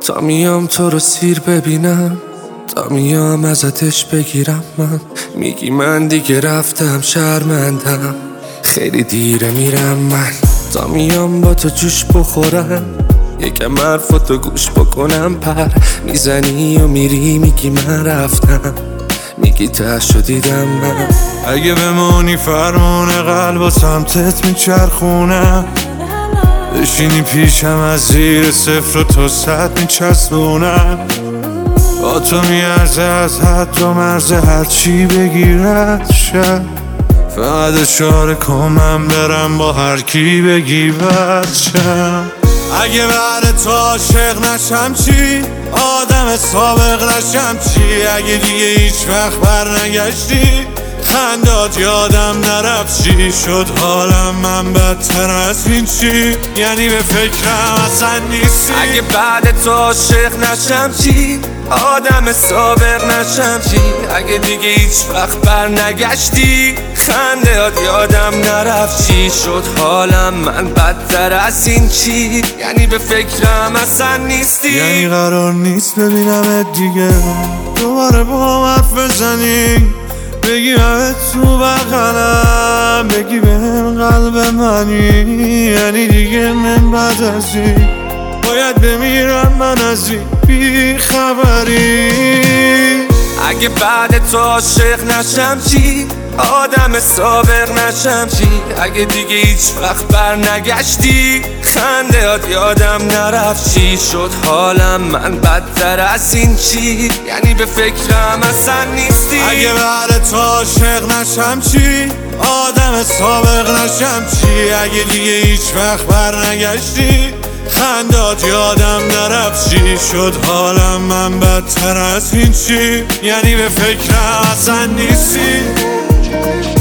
تا میام تو رو سیر ببینم، تا میام ازتش بگیرم. من میگی من دیگه رفتم شرمندم، خیلی دیره میرم من. تا میام با تو جوش بخورم، یکم حرفاتو گوش بکنم. پر میزنی و میری میگی من رفتم، میگی تهشو دیدم من. اگه بمونی فرمون قلب و سمتت میچرخونم، بشینی پیشم از زیر صفر و تا 100 میچسبونم. با تو میارزه از حد و مرز هرچی بگیرد شد، فقط اشاره کن من برم با هر کی بگی بد شم. اگه بعد تو عاشق نشم چی؟ آدم سابق نشم چی؟ اگه دیگه هیچ وقت بر نگشتی، خندات یادم نرفت چی شد حالم؟ من بدتر از این چی؟ یعنی به فکرم اصلا نیستی. اگه بعد تو عاشق نشم چی؟ آدم سابق نشم چی؟ اگه دیگه هیچ وقت بر نگشتی، خندهات یادم نرفت چی شد حالم؟ من بدتر از این چی؟ یعنی به فکرم اصلا نیستی. یعنی قرار نیست ببینمت دیگه، دوباره با هم حرف بزنی، بگی همه تو بغلم، بگی بهم قلب منی. یعنی دیگه من بعد از این باید بمیرم من از این بی خبری. اگه بعد تو عاشق نشم چی؟ آدم سابق نشم چی؟ اگه دیگه هیچ وقت بر نگشتی، خندهات یادم نرفت چی شد حالم؟ من بدتر از این چی؟ یعنی به فکرم اصلا نیستی. اگه بعد تو عاشق نشم چی؟ آدم سابق نشم چی؟ اگه دیگه هیچ وقت بر نگشتی، خندات یادم نرفت چی شد حالم؟ من بدتر از این چی؟ یعنی به فکرم اصلا نیستی.